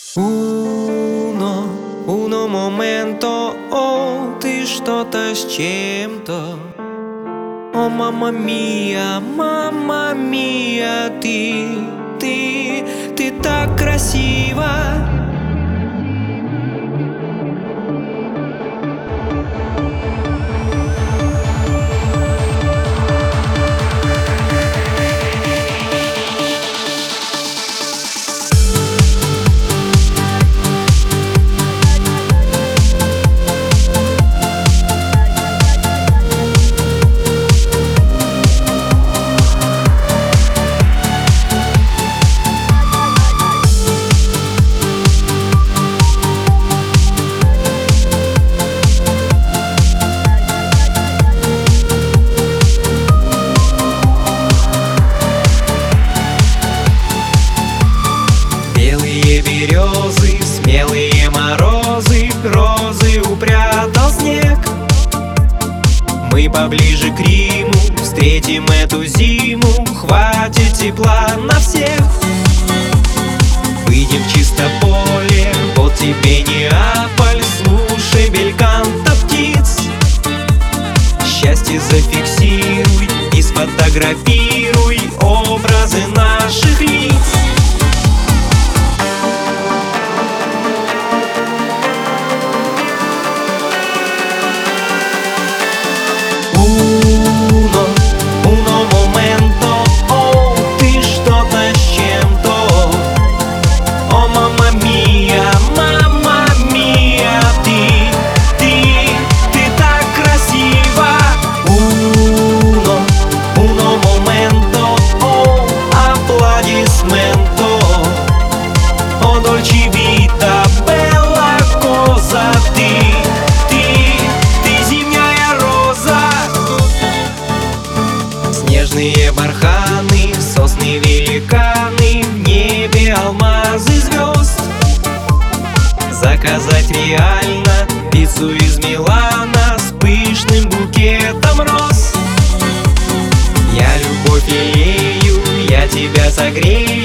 Uno momento, oh, ты что-то с чем-то. О, мама мия, ты так красива. Березы, смелые морозы, розы упрятал снег. Мы поближе к Риму встретим эту зиму, хватит тепла на всех. Выйдем в чисто поле, вот тебе Неаполь, слушай бельканта птиц. Счастье зафиксируй и сфотографируй образы наших лиц. Uno momento, oh, ты что-то с чем-то. О, мама мия, ты так красива. Uno momento, oh, аплодисменто. О, дольче вита, белла коза, ты зимняя роза. Снежные барханы, сосны великаны, в небе алмазы звезд. Заказать реально пиццу из Милана с пышным букетом роз. Я любовь лелею, я тебя согрею.